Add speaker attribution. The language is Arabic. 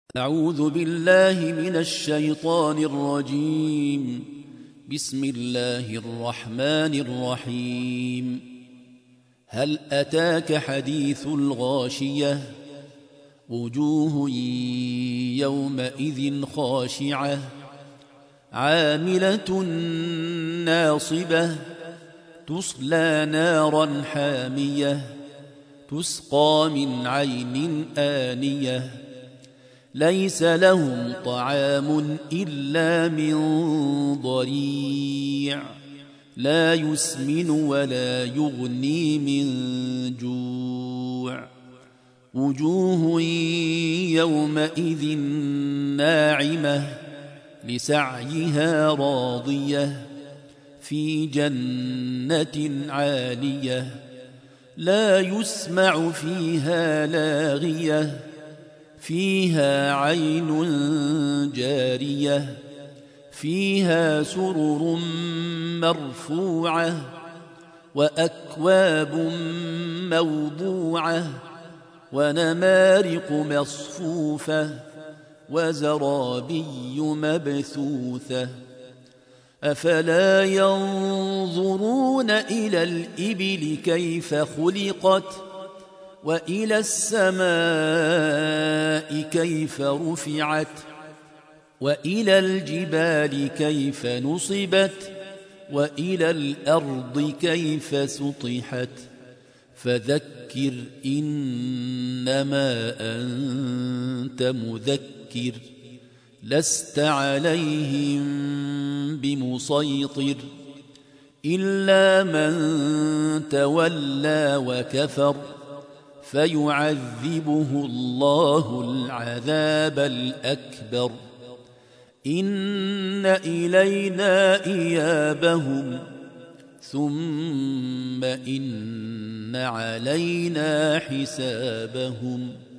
Speaker 1: أعوذ بالله من الشيطان الرجيم. بسم الله الرحمن الرحيم. هل أتاك حديث الغاشية؟ وجوه يومئذ خاشعة عاملة ناصبة تصلى نارا حامية تسقى من عين آنية ليس لهم طعام إلا من ضريع لا يسمن ولا يغني من جوع. وجوه يومئذ ناعمة لسعيها راضية في جنة عالية لا يسمع فيها لاغية فيها عين جارية فيها سرر مرفوعة وأكواب موضوعة ونمارق مصفوفة وزرابي مبثوثة. أفلا ينظرون إلى الإبل كيف خلقت وإلى السماء كيف رفعت وإلى الجبال كيف نصبت وإلى الأرض كيف سطحت. فذكر إنما أنت مذكر لست عليهم بمسيطر إلا من تولى وكفر فيعذبه الله العذاب الأكبر. إن إلينا إيابهم ثم إن علينا حسابهم.